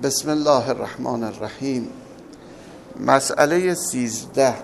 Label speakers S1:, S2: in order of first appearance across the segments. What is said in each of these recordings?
S1: بسم الله الرحمن الرحیم. مسئله 13.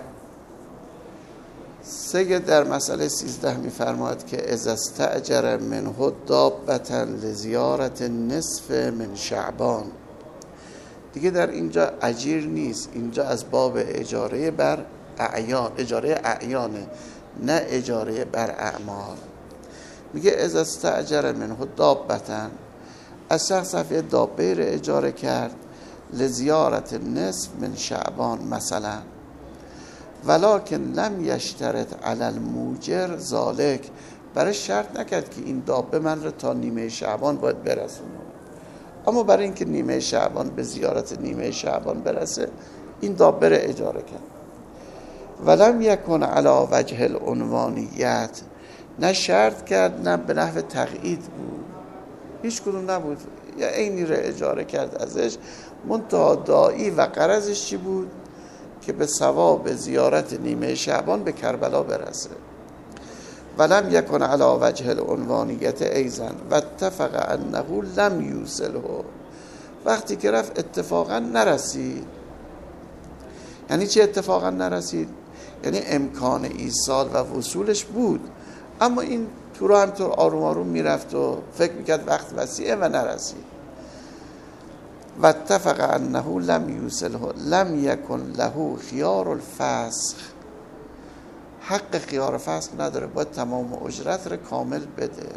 S1: سید در مسئله 13 می‌فرماید که اذا استأجر منه دابة لزیارت نصف من شعبان. دیگه در اینجا اجیر نیست، اینجا از باب اجاره بر اعیان، اجاره اعیانه، نه اجاره بر اعمال. میگه اذا استأجر منه دابة، از شخص یه دابه رو اجاره کرد لزیارت نصف من شعبان مثلا، ولکن لم یشترط علی الموجر ذالک، برای شرط نکرد که این دابه من رو تا نیمه شعبان باید برسونه، اما برای اینکه نیمه شعبان به زیارت نیمه شعبان برسه این دابه رو اجاره کرد. ولم یکن علی وجه العنوانیت، نه شرط کرد نه به نحو تقیید بود، هیچ کدوم نبود، یا عینی رو اجاره کرد ازش، منتها داعی و غرضش چی بود؟ که به ثواب زیارت نیمه شعبان به کربلا برسه. ولم یکن علی وجه العنوانیت ایضا و اتفق انه لم یوصله، وقتی که رفت اتفاقا نرسید. یعنی چی اتفاقا نرسید؟ یعنی امکان ایصال و وصولش بود، اما این تو رو همطور آروم آروم میرفت و فکر میکرد وقت وسیعه و نرسید. و اتفق انه لم یوصله لم یکن له خیار الفسخ، حق خیار فسخ نداره، باید تمام اجرت رو کامل بده.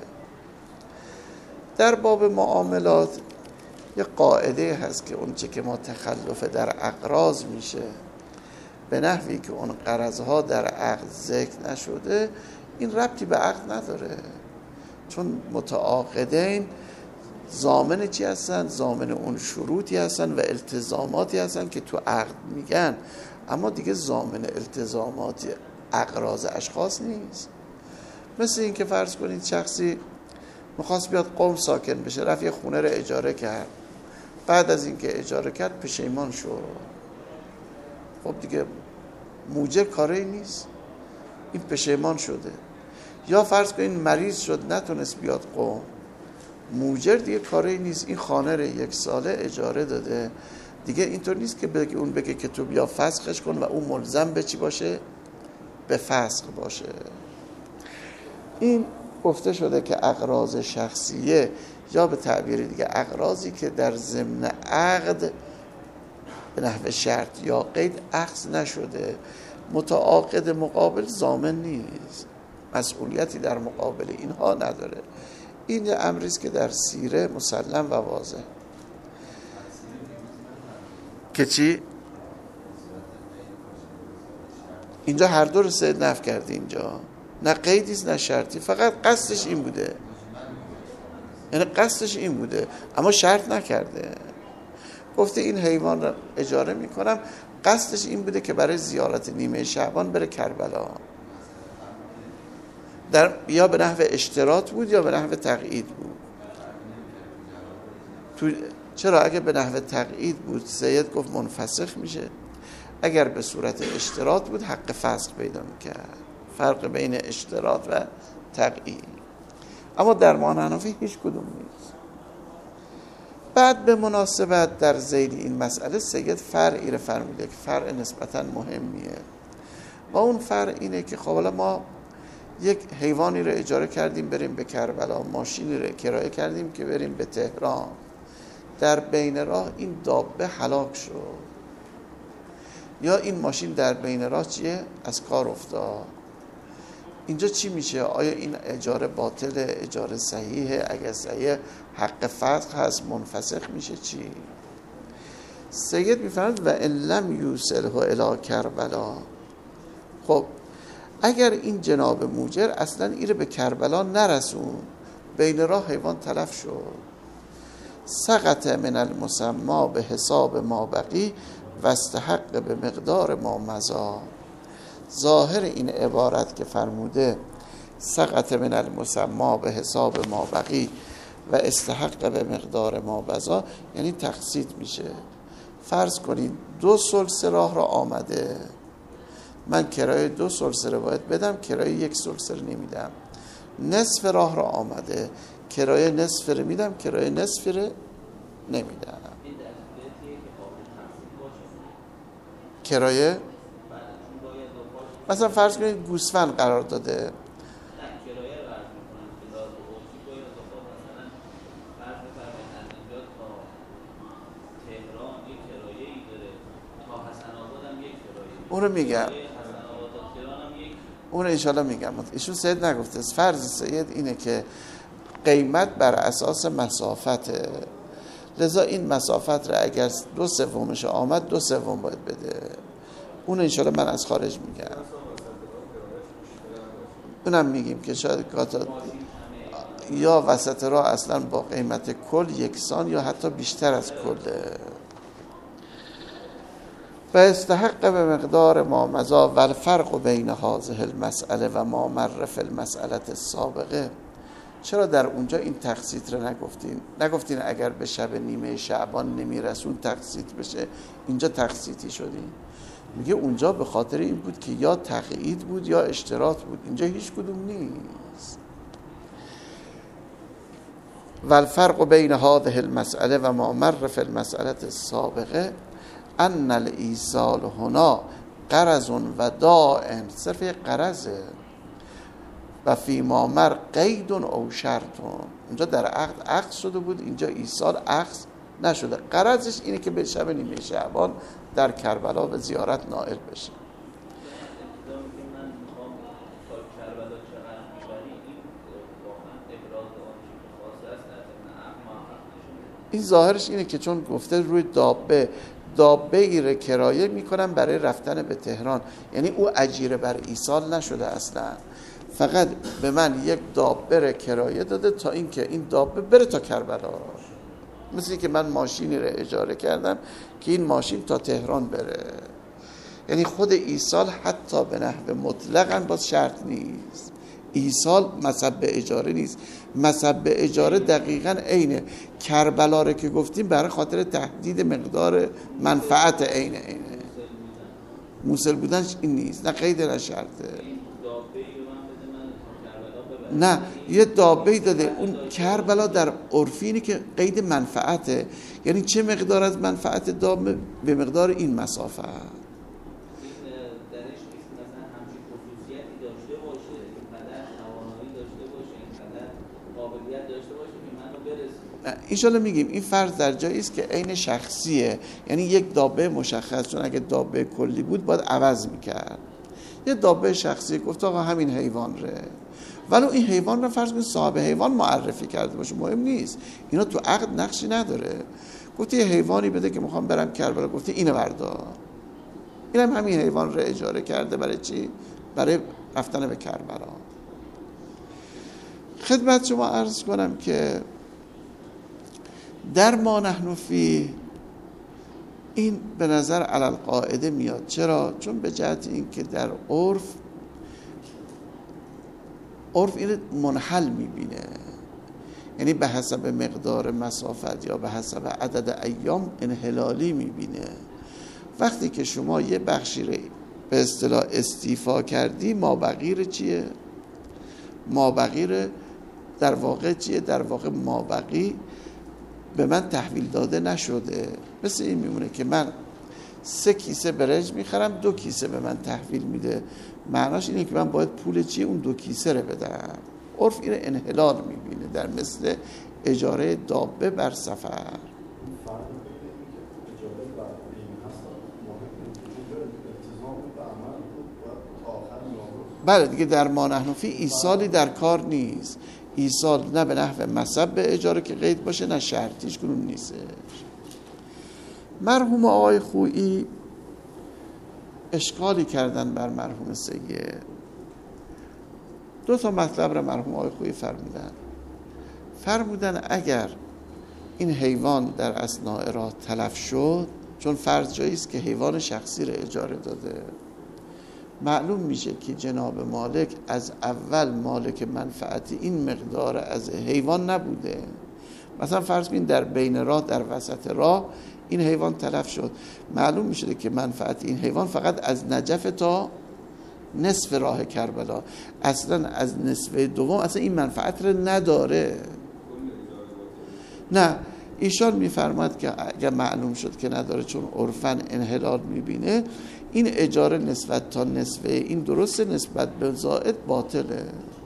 S1: در باب معاملات یه قاعده هست که اون چه که ما تخلف در اقراض میشه به نحوی که اون قرضها در عقد ذکر نشده، این ربطی به عقد نداره، چون متعاقدین ضامن چی هستن؟ ضامن اون شروطی هستن و التزاماتی هستن که تو عقد میگن، اما دیگه ضامن التزامات اقراض اشخاص نیست. مثل این که فرض کنید شخصی میخواست بیاد قم ساکن بشه، رفت یه خونه رو اجاره کرد، بعد از اینکه اجاره کرد پشیمان شد، خب دیگه موجر کاری نیست، این پشیمان شده. یا فرض کنید مریض شد نتونست بیاد قم، موجر دیگه کاری نیست، این خانه رو 1 ساله اجاره داده، دیگه اینطور نیست که بگه اون بگه که تو بیا فسخش کن و اون ملزم به چی باشه؟ به فسخ باشه. این گفته شده که اقراض شخصیه، یا به تعبیر دیگه اقراضی که در ضمن عقد به نحو شرط یا قید اخذ نشده، متعاقد مقابل ضامن نیست، مسئولیتی در مقابل اینها نداره. این یه امری است که در سیره مسلم و واضح. که چی؟ اینجا هر دو رو سید نفی کرده، اینجا نه قیدی است نه شرطی، فقط قصدش این بوده، یعنی قصدش این بوده اما شرط نکرده. گفته این حیوان رو اجاره میکنم، قصدش این بوده که برای زیارت نیمه شعبان بره کربلا، یا به نحو اشتراط بود یا به نحو تقیید بود. چرا اگه به نحو تقیید بود سید گفت منفسخ میشه، اگر به صورت اشتراط بود حق فسخ پیدا میکرد. فرق بین اشتراط و تقیید، اما در حنفی هیچ کدوم نیست. بعد به مناسبت در ذیل این مسئله سید فرعی رو فرموده که فرع نسبتاً مهمیه، و اون فرع اینه که خب ما یک حیوانی رو اجاره کردیم بریم به کربلا، ماشینی رو کرایه کردیم که بریم به تهران، در بین راه این دابه هلاک شد، یا این ماشین در بین راه چیه؟ از کار افتاد. اینجا چی میشه؟ آیا این اجاره باطله؟ اجاره صحیحه؟ اگر صحیحه حق فسخ هست، منفسخ میشه چی؟ سید میفرماید و ان لم یوصله الی کربلا. خب اگر این جناب موجر اصلا این رو به کربلا نرسون، بین راه حیوان تلف شد، سقط من المسما به حساب ما بقی و استحق به مقدار ما مضی. ظاهر این عبارت که فرموده سقط من المسما به حساب ما بقی و استحق به مقدار ما مضی، یعنی تقسیط میشه. فرض کنید 2 ثلث راه را آمده، من کرایه 2 ثلث رو باید بدم، کرایه 1 ثلث رو نمیدم. نصف راه را آمده، کرایه نصف رو میدم، کرایه نصف رو نمیدم. کرایه مثلا فرض کنید گوسفند قرار داده، اون رو میگم، اون رو انشالله میگم. ایشون سید نگفته، فرض سید اینه که قیمت بر اساس مسافته، لذا این مسافت را اگر 2/3 آمد 2/3 باید بده. اون انشالله من از خارج میگم، اونم میگیم که شاید یا وسط راه اصلا با قیمت کل یکسان یا حتی بیشتر از کله. و استحق به مقدار ما مضا و الفرق بین هذه المسئله و ما مر فی المسئله السابقه. چرا در اونجا این تقسیط رو نگفتین اگر به شب نیمه شعبان نمیرسون تقسیط بشه، اینجا تقسیطی شدین؟ میگه اونجا به خاطر این بود که یا تقیید بود یا اشتراط بود، اینجا هیچ کدوم نیست. و الفرق بین هذه المسئله و ما مر فی المسئله السابقه ان الایصال هنا قرض و دائن، صرف قرضه، و فی ما مر قید او شرط. اونجا در عقد شده بود، اینجا ایصال عقد نشده. قرضش اینه که به شب نیمه شعبان در کربلا به زیارت نائل بشه. این ظاهرش اینه که چون گفته روی دابه ایره کرایه میکنن برای رفتن به تهران، یعنی او اجیره بر ایصال نشده اصلا، فقط به من یک دابه کرایه داده تا اینکه این دابه بره تا کربلا. مثل اینکه من ماشینی رو اجاره کردم که این ماشین تا تهران بره، یعنی خود ایصال حتی به نحو مطلقاً باز شرط نیست. ایصال مثب اجاره نیست. مثب اجاره دقیقاً عینه کربلا رو که گفتیم برای خاطر تحدید مقدار منفعت عینه موصل بودنش این نیست، نه قید نه شرطه. نه یه دابه‌ای داده، اون کربلا در عرفی اینه که قید منفعته، یعنی چه مقدار از منفعت دابه به مقدار این مسافت. انشالله میگیم این فرض در جایی است که عین شخصیه، یعنی یک دابه مشخص، چون اگه دابه کلی بود باید عوض میکرد. یه دابه شخصی گفت آقا همین حیوان ره، ولو این حیوان رو فرض کنید صاحب حیوان معرفی کرده باشه، مهم نیست، اینا تو عقد نقشی نداره. گفتی یه حیوانی بده که میخوام برم کربلا، گفتی اینو بردار، اینم همین حیوان رو اجاره کرده. برای چی؟ برای رفتن به کربلا. خدمت شما عرض کنم که در ما نحن فی این به نظر علی القاعده میاد. چرا؟ چون به جهت این که در عرف این منحل میبینه، یعنی به حسب مقدار مسافت یا به حسب عدد ایام انحلالی میبینه. وقتی که شما یه بخشی رو به اصطلاح استیفا کردی، مابقی چیه؟ مابقی در واقع چیه؟ در واقع مابقی به من تحویل داده نشده. مثل این میمونه که من 3 کیسه برنج میخرم، 2 کیسه به من تحویل میده، معناش اینه که من باید پول چیه؟ اون 2 کیسه رو بدم. عرف این انحلال میبینه در مثل اجاره دابه بر سفر. بله دیگه در ما نحن فی ایصالی در کار نیست. ایصال نه به نحو مثب اجاره که قید باشه، نه شرطیش کنون نیست. مرحوم آقای خویی اشکالی کردن بر مرحوم سید. 2 تا مطلب را مرحوم آقای خویی فرمودن اگر این حیوان در اثناء راه تلف شد، چون فرض جایی است که حیوان شخصی را اجاره داده، معلوم میشه که جناب مالک از اول مالک منفعتی این مقدار از حیوان نبوده. مثلا فرض کنید در بین راه، در وسط راه این حیوان تلف شد، معلوم میشه که منفعت این حیوان فقط از نجف تا نصف راه کربلا، اصلا از نصف دوم اصلا این منفعت رو نداره. نه ایشان میفرماد که اگر معلوم شد که نداره چون عرفاً انحلال میبینه، این اجاره نسبت تا نصفه این درسته، نسبت به زائد باطله.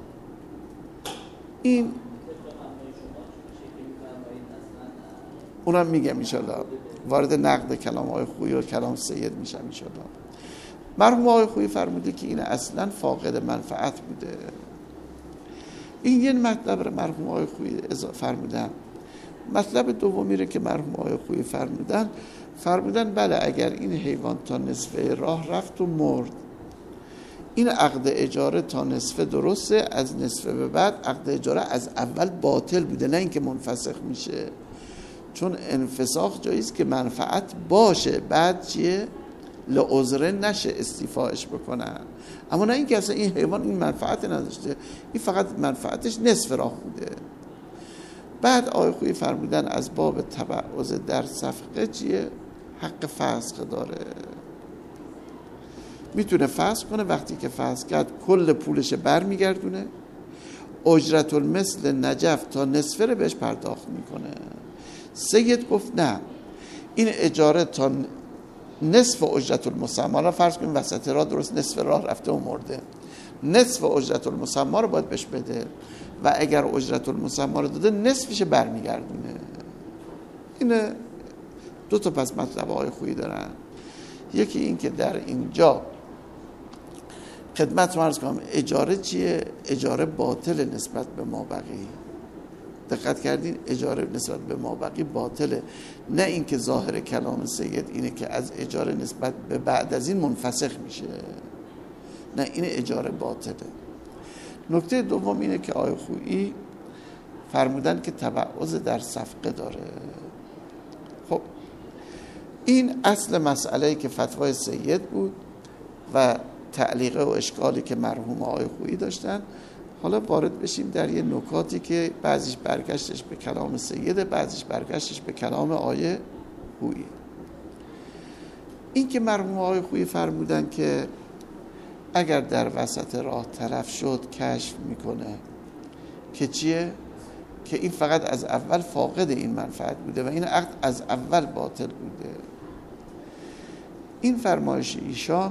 S1: این اونم میگم انشالله، وارد نقد کلام آقای خویی و کلام سید میشم انشالله. مرحوم آقای خویی فرموده که این اصلا فاقد منفعت بوده. این یه مطلب رو مرحوم آقای خویی فرمودن. مطلب دومی رو که مرحوم آقای خویی فرمودن بله اگر این حیوان تا نصفه راه رفت و مرد، این عقد اجاره تا نصفه درسته، از نصفه به بعد عقد اجاره از اول باطل بوده، نه اینکه منفسخ میشه. چون انفساخ جاییست که منفعت باشه، بعد چیه؟ لعذره نشه استیفاش بکنن، اما نه اینکه اصلا این حیوان این منفعت نداشته، این فقط منفعتش نصف راه بوده. بعد آقای خویی فرمودن از باب تبعض در صفقه چیه؟ حق فسخ داره، میتونه فسخ کنه. وقتی که فسخ کرد کل پولش برمیگردونه، اجرت المثل نجف تا نصفه رو بهش پرداخت میکنه. سید گفت نه، این اجاره تا نصف اجرت المسمى، را فرض کنیم وسط راه درست نصف راه رفته و مرده، نصف اجرت المسمى رو باید بهش بده و اگر اجرت المسمى رو داده نصفش برمیگردونه. این دو تا پس مطلب آقای خویی دارن. یکی این که در اینجا خدمت رو عرض کنم اجاره چیه؟ اجاره باطل نسبت به مابقی. دقت کردین؟ اجاره نسبت به مابقی باطله، نه اینکه ظاهر کلام سید اینه که از اجاره نسبت به بعد از این منفسخ میشه، نه، این اجاره باطله. نکته دوم اینه که آقای خویی فرمودن که تبعض در صفقه داره. خب این اصل مسئله‌ای که فتوای سید بود و تعلیقه و اشکالی که مرحوم آقای خویی داشتن. حالا وارد بشیم در یه نکاتی که بعضیش برگشتش به کلام سیده، بعضیش برگشتش به کلام آقای خویی. این که مرحوم آقای خویی فرمودن که اگر در وسط راه تلف شد کشف میکنه که چیه؟ که این فقط از اول فاقد این منفعت بوده و این عقد از اول باطل بوده. این فرمایش ایشان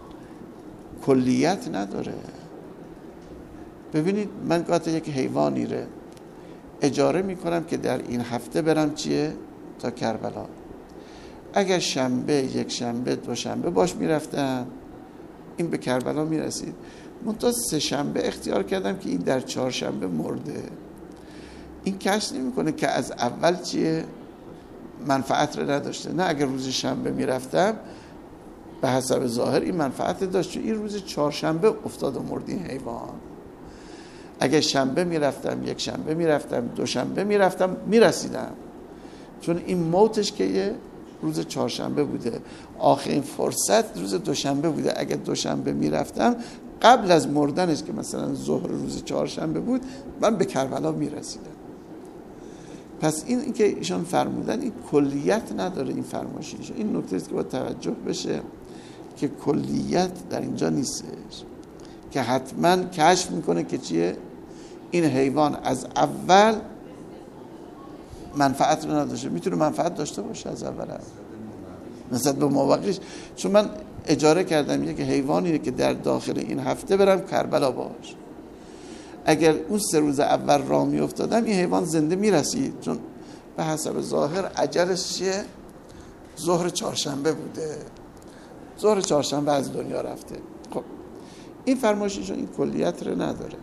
S1: کلیت نداره. ببینید من گاهی یک حیوانی رو اجاره میکنم که در این هفته برم چیه؟ تا کربلا. اگر شنبه، یک شنبه، دو شنبه باش میرفتم، این به کربلا میرسید. منتها سه شنبه اختیار کردم که این در چهارشنبه مرده. این کشف نمیکنه که از اول چیه؟ منفعت رو نداشته. نه، اگر روز شنبه میرفتم به حسب ظاهر این منفعت داشت، چون این روز چهارشنبه افتاد و مرد این حیوان. اگر شنبه میرفتم، یک شنبه میرفتم، دو شنبه میرفتم، میرسیدم، چون این موتش که یه روز چهارشنبه بوده، آخرین فرصت روز دوشنبه بوده. اگر دوشنبه میرفتم قبل از مردنش که مثلا ظهر روز چهارشنبه بود، من به کربلا میرسیدم. پس این که ایشان فرمودن این کلیت نداره، این فرمایش ایشان. این نکته است که باید توجه بشه که کلیت در اینجا نیستش، که حتما کشف میکنه که چیه؟ این حیوان از اول منفعت رو نداشته. میتونه منفعت داشته باشه از اول نسبت به مابقیش، چون من اجاره کردم یک حیوانی که در داخل این هفته برم کربلا باش. اگر اون 3 روز اول راه می افتادم این حیوان زنده میرسید، چون به حسب ظاهر اجلش چیه؟ ظهر چهارشنبه بوده، ظهر چهارشنبه از دنیا رفته. خب این فرمایششون این کلیت رو نداره.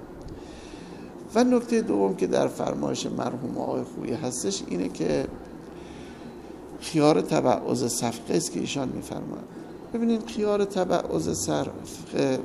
S1: و نکته دوم که در فرمایش مرحوم آقای خویی هستش اینه که خیار تبعض صفقه است که ایشان میفرمایند. ببینید خیار تبعض صفقه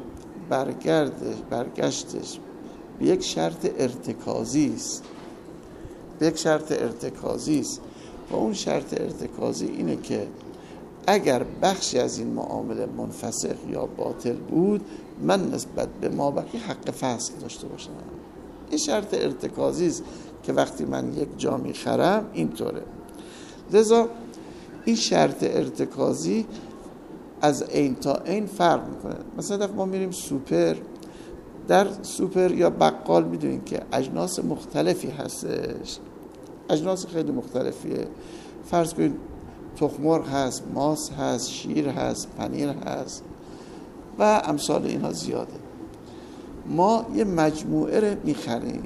S1: برگشتش به یک شرط ارتکازی است، به یک شرط ارتکازی است و اون شرط ارتکازی اینه که اگر بخشی از این معامله منفسخ یا باطل بود، من نسبت به مابقی حق فسخ داشته باشم. این شرط ارتکازی است که وقتی من یک جا میخرم اینطوره. لذا این شرط ارتکازی از عین تا عین فرق میکنه. مثلا ما میریم سوپر، در سوپر یا بقال میدونین که اجناس مختلفی هستش. اجناس خیلی مختلفیه. فرض کنید تخم مرغ هست، ماست هست، شیر هست، پنیر هست و امثال اینها زیاده. ما یه مجموعه رو میخریم،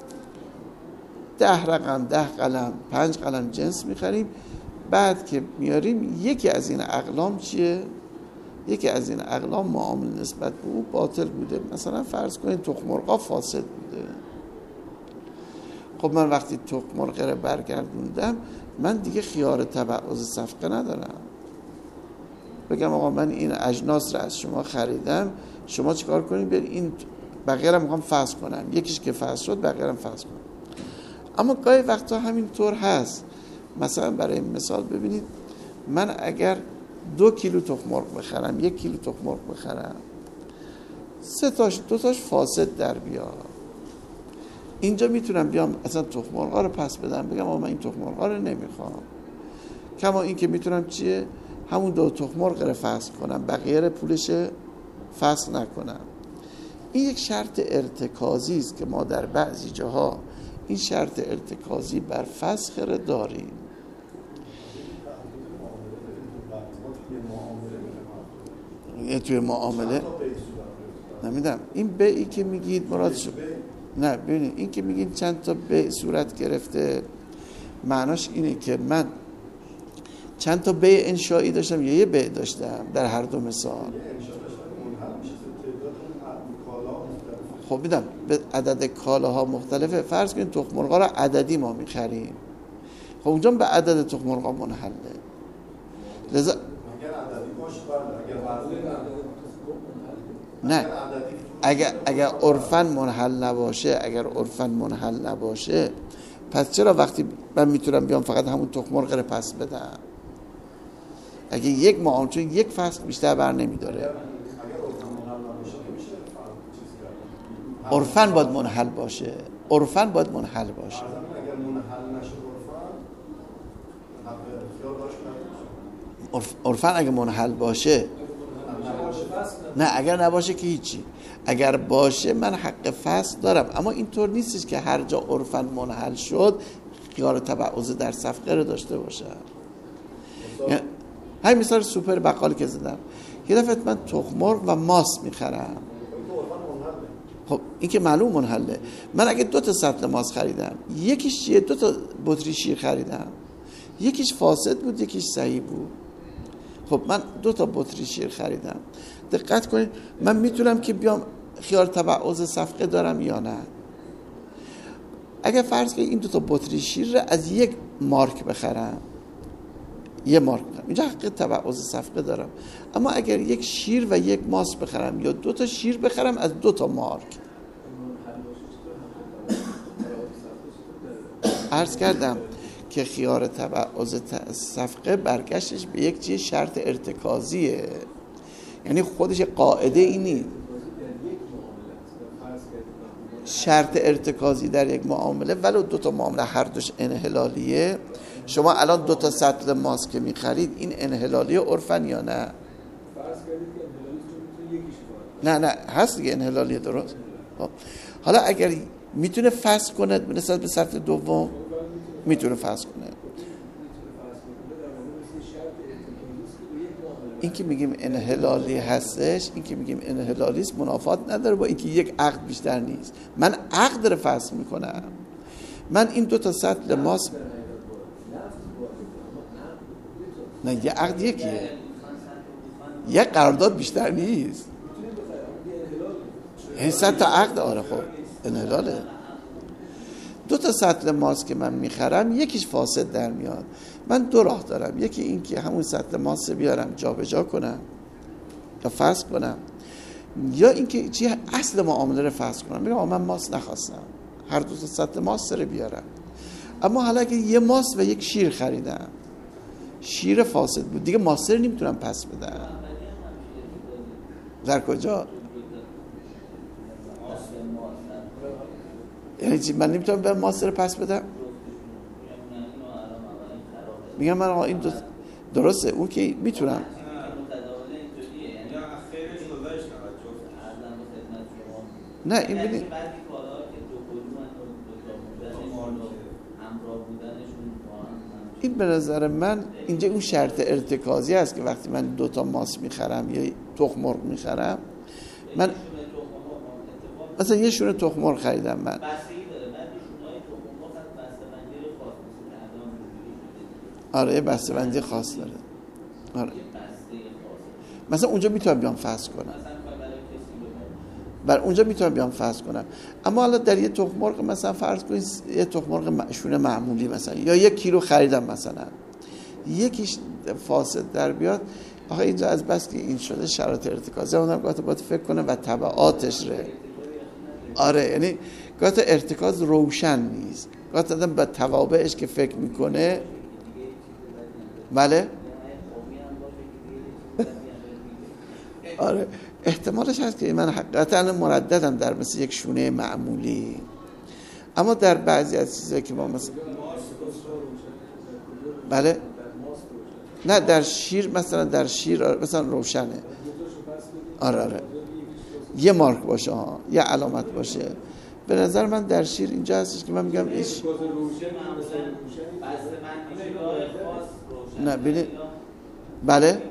S1: 10 رقم، 10 قلم، 5 قلم جنس میخریم. بعد که میاریم یکی از این اقلام چیه؟ یکی از این اقلام معامل نسبت به او باطل بوده. مثلا فرض کنید تخم مرغا فاسد بوده. خب من وقتی تخم مرغ رو برگردوندم، من دیگه خیار تبعض صفقه ندارم. بگم آقا من این اجناس رو از شما خریدم، شما چیکار کنید؟ برید این بقیه رو میخوام فسخ کنم. یکیش که فسخ شد بقیه رو فسخ کنم. اما گاهی وقتا همین طور هست. مثلا برای مثال ببینید، من اگر 2 کیلو تخم مرغ بخرم، 1 کیلو تخم مرغ بخرم، 2 تاش فاسد در بیاد، اینجا میتونم بیام اصلا تخم مرغا رو پس بدم، بگم آقا من این تخم مرغا رو نمیخوام. کما این که میتونم چیه؟ همون 2 تخم مرغ رو فسخ کنم، بقیه رو پولش فسخ نکنم. این یک شرط ارتکازی است که ما در بعضی جاها این شرط ارتکازی بر فسخ رو داریم. توی معامله نمیدم این بیعی که میگید مراد شد. نه ببینید، این که میگید چند تا بیع صورت گرفته، معناش اینه که من چند تا بیع انشایی داشتم یا یه بیع داشتم در هر دو مثال. خب میدم به عدد کالاها مختلفه. فرض کنید تخم مرغا رو عددی ما میخریم، خب اونجا به عدد تخم مرغا منحله. لذا نه، اگر عرفاً منحل نباشه، پس چرا وقتی من میتونم بیام فقط همون تخم مرغ رو پس بدم؟ اگه یک معامله، چون یک فصل بیشتر بر نمیداره. عرفاً باید منحل باشه. عرفاً اگه منحل باشه، نه اگر نباشه که هیچی. اگر باشه من حق فصل دارم. اما اینطور نیستش که هر جا عرفاً منحل شد خیار تبعض در صفقه رو داشته باشه. یعنی همین مثال سوپر بقالی که زدم، یه دفعه من تخم مرغ و ماست میخرم. خب این که معلوم منحله. من اگه 2 تا سطل ماست خریدم، یکیش چیه؟ 2 تا بطری شیر خریدم، یکیش فاسد بود یکیش صحیح بود. خب من 2 تا بطری شیر خریدم. دقت کنید، من میتونم که بیام خیار تبعض صفقه دارم یا نه؟ اگر فرض کنید این 2 تا بطری شیر رو از یک مارک بخرم، اینجا حق تبعض صفقه دارم. اما اگر یک شیر و یک ماست بخرم یا 2 تا شیر بخرم از 2 تا مارک، عرض کردم که خیار تبعض صفقه برگشتش به یک چیز شرط ارتکازیه. یعنی خودش قاعده ای نیست. شرط ارتکازی در یک معامله، ولو 2 تا معامله هر دوش انحلالیه، شما الان 2 تا سطل ماست که میخرید، این انحلالیه عرفاً یا نه؟ نه هست دیگه انحلالیه، درست. حالا اگر میتونه فسخ کنه نسبت به سطل دوم، میتونه فسخ کنه. این که میگیم انحلالی هستش، این که میگیم انحلالی است، منافات نداره با اینکه یک عقد بیشتر نیست. من عقد رو فسخ میکنم. من این 2 تا سطل ماست، نه یه عقد یکیه، یک قرارداد بیشتر نیست. این 100 تا عقد. آره خب انحلاله. 2 تا سطل ماست که من میخرم، یکیش فاسد در میاد. من 2 راه دارم، یکی این که همون سطل ماست بیارم جابجا کنم یا فسخ کنم، یا اینکه چی اصل معامله رو فسخ کنم، بگم من ماست نخواستم، هر 2 تا سطل ماست رو بیارم. اما حالا که یه ماست و یک شیر خریدم، شیر فاسد بود، دیگه ماست رو نمیتونم پس بدم. در کجا؟ یعنی چی؟ من نمیتونم به ماست رو پس بدم؟ میگم من آقا این درسته، اون که میتونم. نه این ببینید، این به نظر من اینجا اون شرط ارتکازی است که وقتی من 2 ماست میخرم یا تخم مرغ میخرم، من مثلا یه شونه تخم مرغ خریدم من، آره یه بسته‌بندی خاص داره، آره مثلا اونجا میتونم بیام فصل کنم، بر اونجا میتونم بیام فصل کنم. اما حالا در یه تخم مرغ مثلا فرض کنید یه تخم مرغ شونه معمولی مثلا یا 1 کیلو خریدم، مثلا یکیش فاسد در بیاد، آخه اینجا از بس که این شده شرایط ارتکازی اونم گاهی باید فکر کنه و تبعاتش ره. آره یعنی گاهی ارتکاز روشن نیست، گاهی آدم به توابعش که فکر میکنه. بله آره احتمالش هست که من حقیقتا مرددم در مثل یک شونه معمولی، اما در بعضی از چیزایی که ما مثلا بله نه در شیر مثلا، در شیر مثلا روشنه، آره یه مارک باشه ها، یه علامت باشه. به نظر من در شیر اینجا هستش که من میگم ایش نه ببین بله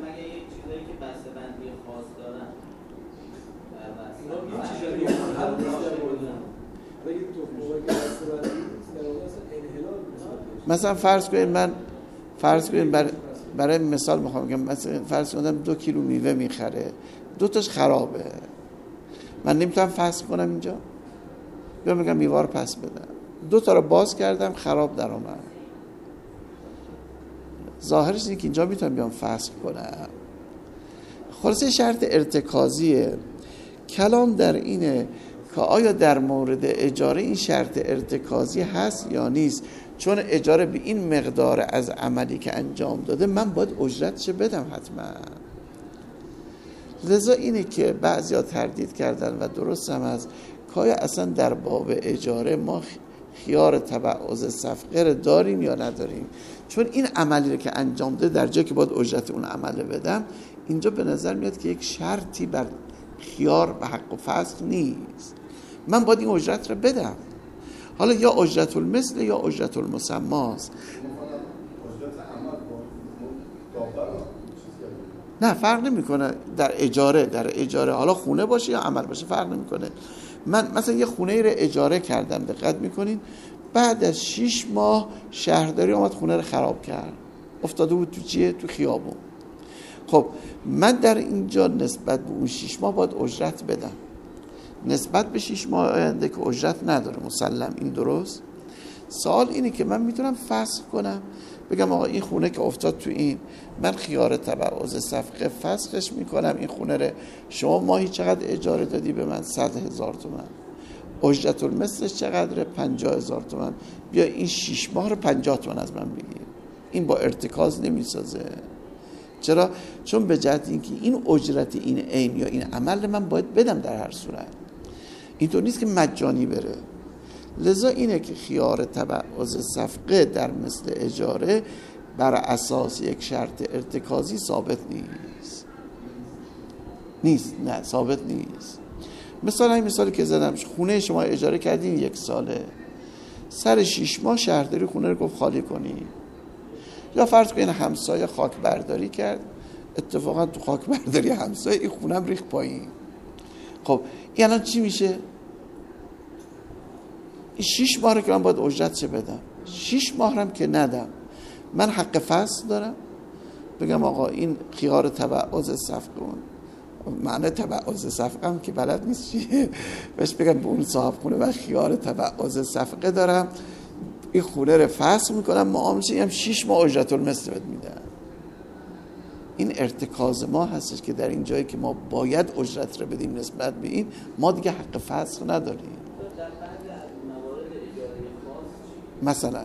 S1: مثلا فرض کنید برای مثال میخوام بگم، مثلا فرض کنید 2 کیلو میوه میخره، 2 تاش خرابه، من نمیتونم فصل کنم اینجا، بیام میگم میوه رو پس بدم، 2 تا رو باز کردم خراب در اومد، ظاهرش اینه که اینجا میتونم بیام فصل کنم. خلاصه شرط ارتکازیه. کلام در اینه که آیا در مورد اجاره این شرط ارتکازی هست یا نیست، چون اجاره به این مقدار از عملی که انجام داده من باید اجرتش بدم حتما. لذا اینه که بعضیا تردید کردن و درست هم هست که آیا اصلا در باب اجاره ما خیار تبعض صفقه رو داریم یا نداریم، چون این عملی رو که انجام داده در جایی که باید اجرت اون عمل بدم، اینجا به نظر میاد که یک شرطی بر خیار و حق و فسخ نیست، من باید این اجرت رو بدم. حالا یا اجرت المثل یا اجرت المسماست. نه فرق نمیکنه در اجاره حالا خونه باشه یا عمل باشه فرق نمیکنه. من مثلا یه خونه رو اجاره کردم، دقت میکنین، بعد از 6 ماه شهرداری اومد خونه رو خراب کرد، افتاده بود تو چیه؟ تو خیابون. خب من در اینجا نسبت به اون 6 ماه باید اجرت بدم، نسبت به 6 ماه آینده که اجرت نداره مسلم، این درست. سوال اینه که من میتونم فسخ کنم، بگم آقا این خونه که افتاد تو این، من خیار تبعض صفقه فسخش میکنم، این خونه رو شما ماهی چقدر اجاره دادی به من؟ 100,000 تومان. اجرت المثلش چقدره؟ 50,000 تومان. بیا این 6 ماه رو 50 تومان از من بگیر. این با ارتکاز نمیسازه. چرا؟ چون به جهت اینکه این اجرت این عین یا این عمل من باید بدم در هر صورت، اینطور نیست که مجانی بره. لذا اینه که خیار تبعض صفقه در مثل اجاره بر اساس یک شرط ارتکازی ثابت نیست. نه ثابت نیست. مثلا مثالی که زدم، خونه شما اجاره کردین 1 ساله، سر 6 ماه شهرداری خونه رو گفت خالی کنی، یا فرض کنین همسایه خاک برداری کرد، اتفاقا تو خاک برداری همسایه این خونم ریخت پایین. خب این الان چی میشه؟ این 6 ماه رو که من باید اجرتش بدم، 6 ماه هم که ندم، من حق فصل دارم بگم آقا این خیار تبعض صفقه، معنی تبعض صفقه هم که بلد نیست چیه، بهش بگم به اون صاحب خونه و خیار تبعض صفقه دارم، این خونه رو فسخ میکنم، معاملش هم 6 ماه اجرت المثل بهت میدن. این ارتکاز ما هستش که در این جایی که ما باید اجرت رو بدیم نسبت به این، ما دیگه حق فسخ نداریم. مثلا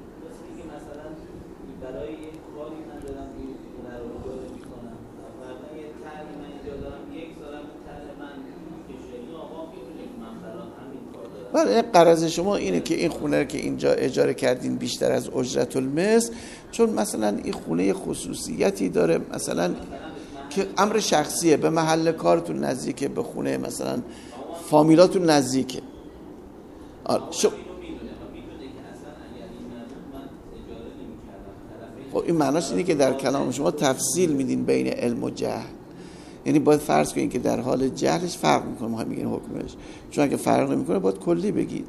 S1: برای یک کاری من دارم این خونه رو اجاره میکنم، مثلا یه طرحی من اینجا دارم، 1 سالم طرح من کشوری آقا میتونه که من برای همین کار دارم. بله غرض شما اینه که این خونه رو که اینجا اجاره کردین بیشتر از اجرت المثل، چون مثلا این خونه خصوصیتی داره، مثلا که امر شخصیه، به محل کارتون نزدیکه، به خونه مثلا فامیلاتون نزدیکه. خب این معناش اینه که در کلام شما تفصیل میدین بین علم و جهل. یعنی باید فرض کنین که در حال جهلش فرق میکنه، ما میگین حکمش، چون اگه فرق نمیکنه باید کلی بگید.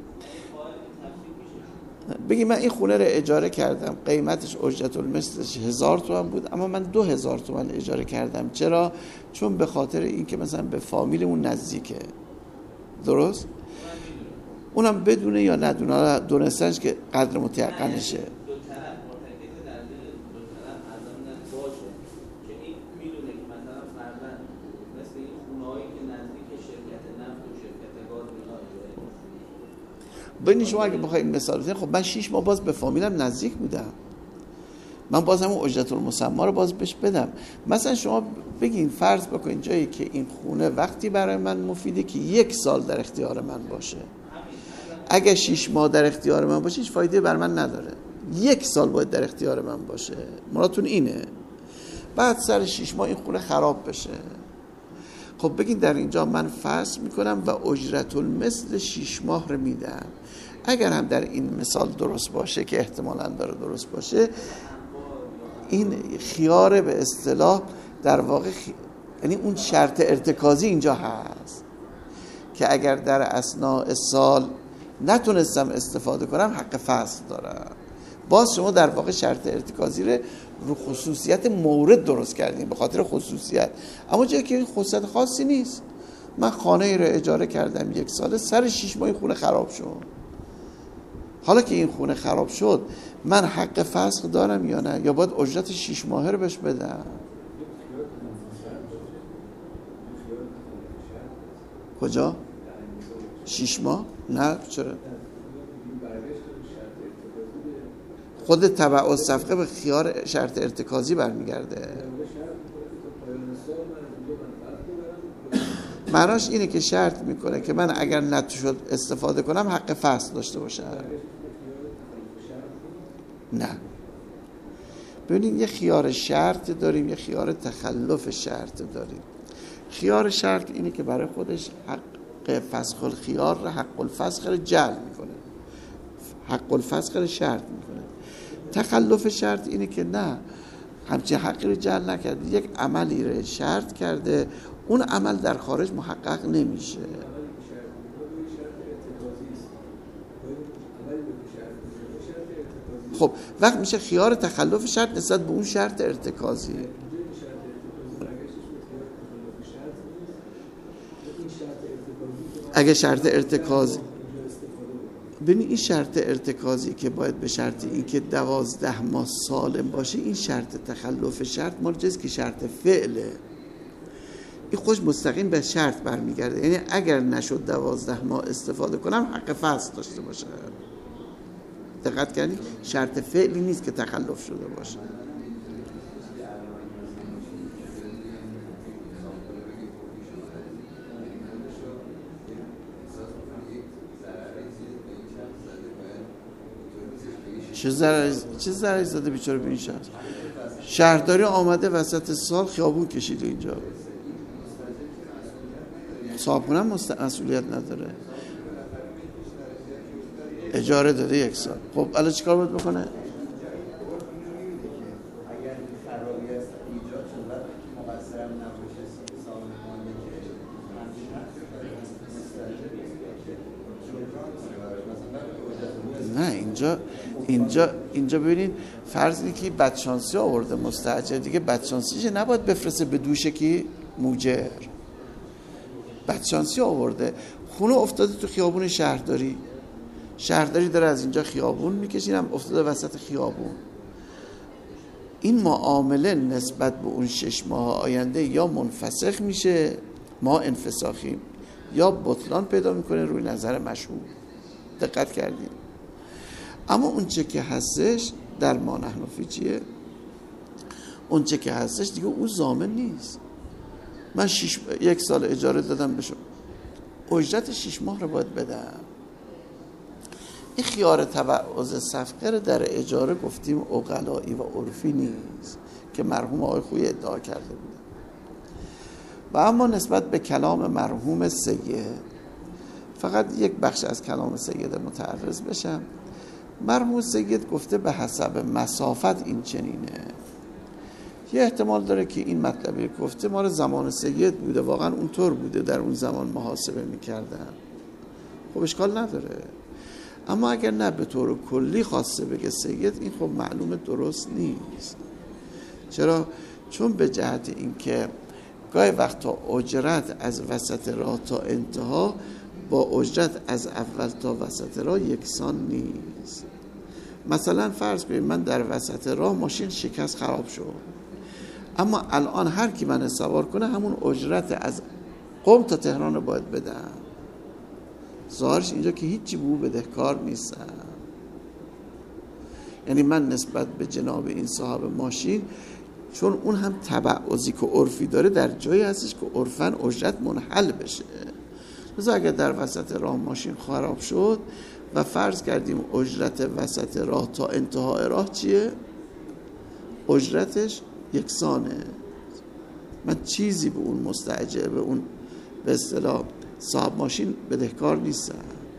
S1: بگی من این خونه رو اجاره کردم، قیمتش اجرت المثلش 1000 تومان بود، اما من 2000 تومان اجاره کردم. چرا؟ چون به خاطر این که مثلا به فامیلمون نزدیکه. درست؟ اونم بدونه یا ندونه، دونستنش که قدر متیقنشه. ببین شما اگه بخواید مثال بزنید، خب من 6 ماه باز به فامیلم نزدیک بودم، من باز همون اجرت المسمى رو باز بهش بدم. مثلا شما بگین فرض بکنین جایی که این خونه وقتی برای من مفیده که 1 سال در اختیار من باشه. اگه 6 ماه در اختیار من باشه هیچ فایده بر من نداره. 1 سال باید در اختیار من باشه. مرادتون اینه. بعد سر 6 ماه این خونه خراب بشه. خب بگین در اینجا من فصل میکنم و اجرت المثل 6 ماه رو میدم. اگر هم در این مثال درست باشه که احتمالاً داره درست باشه، این خیار به اصطلاح در واقع یعنی اون شرط ارتکازی اینجا هست که اگر در اثناء سال نتونستم استفاده کنم حق فصل دارم. باز شما در واقع شرط ارتکازی رو خصوصیت مورد درست کردیم به خاطر خصوصیت، اما جایی که خصوصیت خاصی نیست. من خانه ای رو اجاره کردم 1 سال، سر 6 ماه این خونه خراب شد. حالا که این خونه خراب شد من حق فسخ دارم یا نه، یا باید اجرت 6 ماهه رو بهش بدم؟ کجا؟ 6 ماه؟ نه چرا؟ خود تبع الصفقه به خیار شرط ارتکازی برمیگرده. معناش اینه که شرط میکنه که من اگر نشد استفاده کنم حق فصل داشته باشم. نه، ببینید یه خیار شرط داریم، یه خیار تخلف شرط داریم. خیار شرط اینه که برای خودش حق فسخ الخیار رو حق الفسخ رو جعل میکنه، حق الفسخ رو شرط میکنه. تخلف شرط اینه که نه، همچین حقی رو جعل نکرده، یک عملی رو شرط کرده، اون عمل در خارج محقق نمیشه. خب وقت میشه خیار تخلف شرط نسبت به اون شرط ارتکازی. اگه شرط ارتکازی ببین این شرط ارتکازی که باید به شرط این که 12 ماه سالم باشه، این شرط تخلف شرط مال جز که شرط فعله، این خودش مستقیم به شرط برمیگرده. یعنی اگر نشد 12 ماه استفاده کنم حق فصل داشته باشه. دقت کردید؟ شرط فعلی نیست که تخلف شده باشه. چه ضرری زده بیچاره به این شهر؟ شهرداری آمده وسط سال خیابون کشیده اینجا، صاحبخونه مسئولیت نداره، اجاره داده 1 سال. خب الان چیکار باید بکنه؟ نه اینجا ببینید فرض اینه که بدشانسی آورده مستاجر دیگه، بدشانسیش نباید بفرسته به دوشه که موجر، بدشانسی آورده، خونه افتاده تو خیابون شهرداری داره از اینجا خیابون میکشینم افتاده وسط خیابون. این معامله نسبت به اون 6 ماه آینده یا منفسخ میشه، ما انفساخیم، یا بطلان پیدا میکنه روی نظر مشهور. دقت کردیم؟ اما اون چه که هستش در ما نحن فی چیه؟ اون چه که هستش دیگه اون ضامن نیست. من 1 سال اجاره دادم بشم، اجرت 6 ماه رو باید بدم. این خیار توعظ صفقه رو در اجاره گفتیم عقلایی و عرفی نیست که مرحوم آقای خویی ادعا کرده بودن. و اما نسبت به کلام مرحوم سید، فقط یک بخش از کلام سید متعرض بشم. مرحوم سید گفته به حسب مسافت این چنینه. یه احتمال داره که این مطلبی گفته مال زمان سید بوده، واقعا اونطور بوده، در اون زمان محاسبه میکردن، خب اشکال نداره. اما اگر نه به طور کلی خواسته بگه سید، این خب معلومه درست نیست. چرا؟ چون به جهت این که گاهی وقتا اجرت از وسط راه تا انتها با اجرت از اول تا وسط راه یکسان نیست. مثلا فرض کنید من در وسط راه ماشین شکست، خراب شد، اما الان هر کی من سوار کنه همون اجرت از قم تا تهران رو باید بدم. ظاهرش اینجا که هیچی به او بدهکار نیستم. یعنی من نسبت به جناب این صاحب ماشین، چون اون هم تبعضی که عرفی داره، در جایی هستش که عرفاً اجرت منحل بشه. مثلا اگر در وسط راه ماشین خراب شد و فرض کردیم اجرت وسط راه تا انتهای راه چیه؟ اجرتش یکسانه. من چیزی به اون مستأجر، به اون به اصطلاح صاحب ماشین بدهکار نیستم.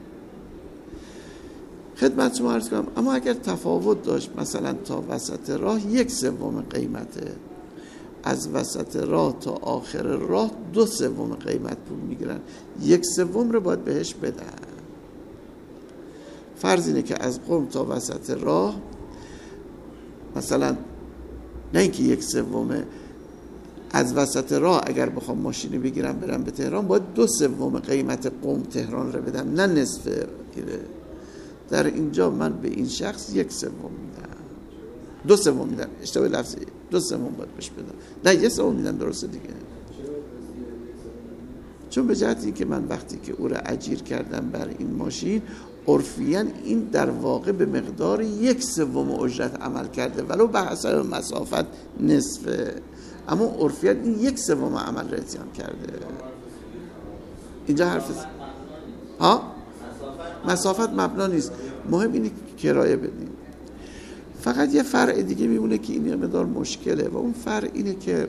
S1: خدمتتون عرض کنم اما اگر تفاوت داشت، مثلا تا وسط راه 1/3 قیمته، از وسط راه تا آخر راه 2/3 قیمت پول میگیرن، 1/3 رو باید بهش بدن. فرض اینه که از قم تا وسط راه مثلا نه اینکه 1/3، از وسط راه اگر بخوام ماشینی بگیرم برم به تهران باید 2/3 قیمت قم تهران رو بدم، نه نصف. در اینجا من به این شخص 1/3 میدم، 2/3 میدم، اشتباه لفظی، 2/3 باید بهش بدم، نه 1/3 میدم، درسته دیگه. چون به جهت این که من وقتی که او را اجیر کردم بر این ماشین، عرفیاً این در واقع به مقدار 1/3 اجرت عمل کرده، ولو به حسب مسافت نصفه، اما عرفیاً این 1/3 عمل را اتیان کرده. اینجا حرف مسافت مبنا نیست، مهم اینه که کرایه بدیم. فقط یه فرع دیگه میمونه که این مقدار مشکله و اون فرع اینه که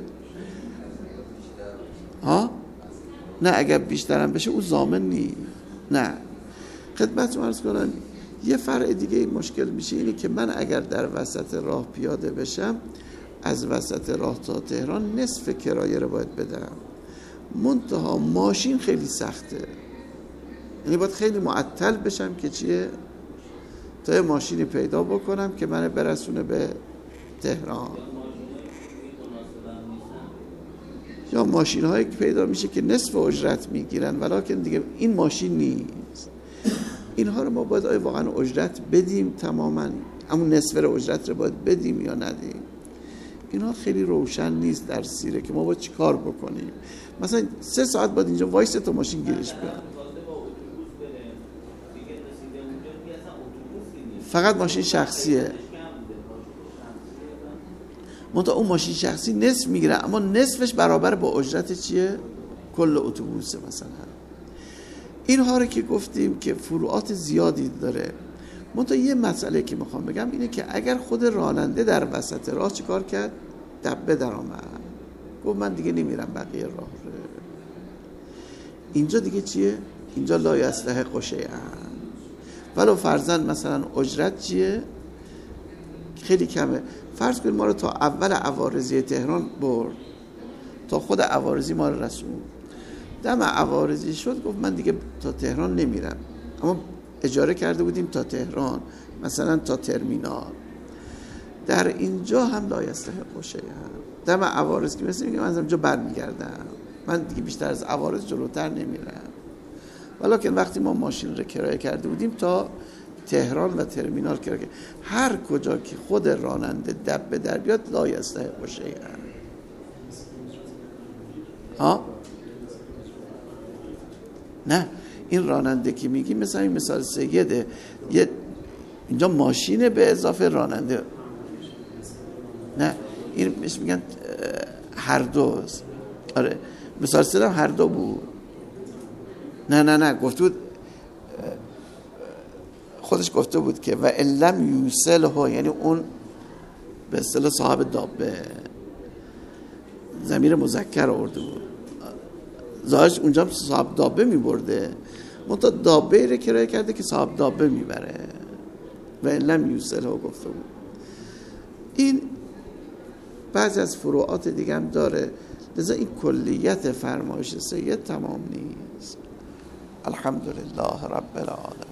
S1: نه اگر بیشترم بشه او ضامن نیست. نه خدمتتون عرض کنم یه فرع دیگه این مشکل میشه، اینه که من اگر در وسط راه پیاده بشم، از وسط راه تا تهران نصف کرایه رو باید بدم، منتها ماشین خیلی سخته، یعنی باید خیلی معطل بشم که چیه، تا یه ماشینی پیدا بکنم که من برسونه به تهران. یا ماشین هایی که پیدا میشه که نصف اجرت میگیرن، ولیکن دیگه این ماشین نیست. اینها رو ما باید واقعا اجرت بدیم تماما، اما نصف اجرت رو باید بدیم یا ندیم. اینها خیلی روشن نیست در سیره که ما باید چی کار بکنیم. مثلا 3 ساعت باید اینجا وایسه تا ماشین گیرش بیاد، فقط ماشین شخصیه، منتها اون ماشین شخصی نصف میگیره، اما نصفش برابر با اجرت چیه؟ کل اتوبوسه. مثلا اینها رو که گفتیم که فروعات زیادی داره. منتها یه مسئله که میخوام بگم اینه که اگر خود راننده در وسط راه چیکار کرد؟ دبه در آمد، گفت من دیگه نمیرم بقیه راه رو، اینجا دیگه چیه؟ اینجا لا یستحق شیئا. ولو فرضاً مثلا اجرت چیه؟ خیلی کمه. فرض کنید ما رو تا اول عوارضی تهران برد، تا خود عوارضی ما رو رسون، دم عوارضی شد گفت من دیگه تا تهران نمیرم، اما اجاره کرده بودیم تا تهران، مثلا تا ترمینال. در اینجا هم لا یستحق شیئا. دم عوارض که مثل میگه من از اینجا برمیگردم، من دیگه بیشتر از عوارض جلوتر نمیرم. ولیکن وقتی ما ماشین رو کرایه کرده بودیم تا تهران و ترمینال کرایه، هر کجا که خود راننده دبه در بیاد لا یستحق شیئا. نه این راننده که میگی مثلا این مثال سیده، اینجا ماشینه به اضافه راننده، نه این میگن هر دوست. آره مثال سیده هر دو بود. نه گفته بود، خودش گفته بود که و علم یوسله، یعنی اون به اصطلاح صاحب دابه، ضمیر مذکر آورده بود، ظاهرش اونجا صاحب دابه میبرده، منتها دابه رو کرایه کرده که صاحب دابه میبره. و این لم یوصله گفته بود. این بعضی از فروعات دیگه هم داره، لذا این کلیت فرمایش سید تمام نیست. الحمدلله رب العالمین.